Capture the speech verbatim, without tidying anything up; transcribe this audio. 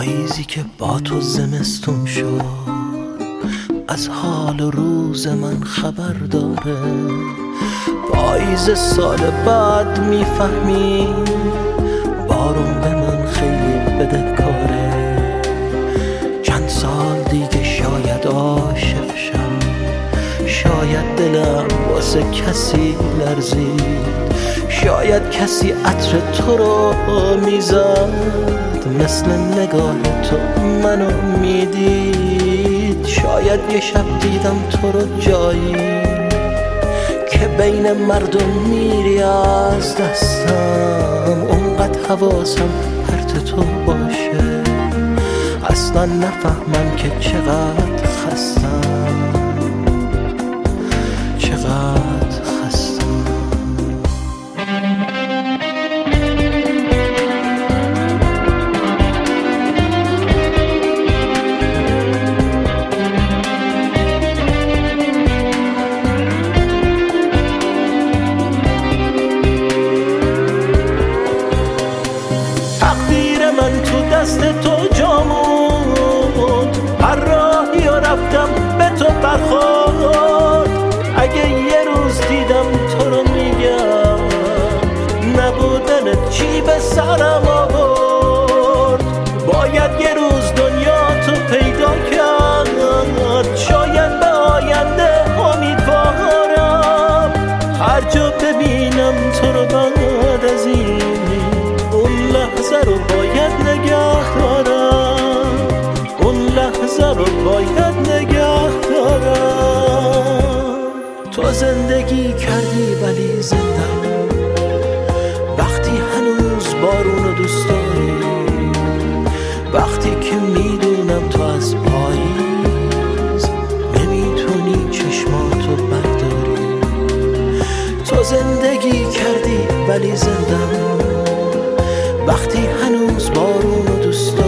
پاییزی که با تو زمستون شد از حال روز من خبر داره. پاییز سال بعد میفهمی بارون به من خیلی بدهکاره. چند سال دیگه شاید عاشق شم، شاید دلم واسه کسی لرزید، شاید کسی عطر تو رو میزد مثل نگاه تو منو میدید. شاید یه شب دیدم تو رو جایی که بین مردم میری از دستم. اونقدر حواسم پرت تو باشه اصلا نفهمم که چقدر خستم، چقدر خستم. تقدیر من تو دست تو جامون، هر راهی و رفتم به تو برخورد. اگه یه روز دیدم تو رو میگم نبودنت چی به سرم آورد. باید یه روز دنیا تو پیدا کرد، شاید به آینده امیدوارم. هر جا ببینم تو رو بعد از این اون لحظه رو باید نگه دارم، اون لحظه رو باید نگه دارم. تو زندگی کردی ولی زندم، وقتی هنوز بارون رو دوست داری، وقتی که میدونم تو از پاییز نمیتونی چشماتو برداری. تو زندگی کردی ولی زندم، وقتی هنوز بارون رو دوست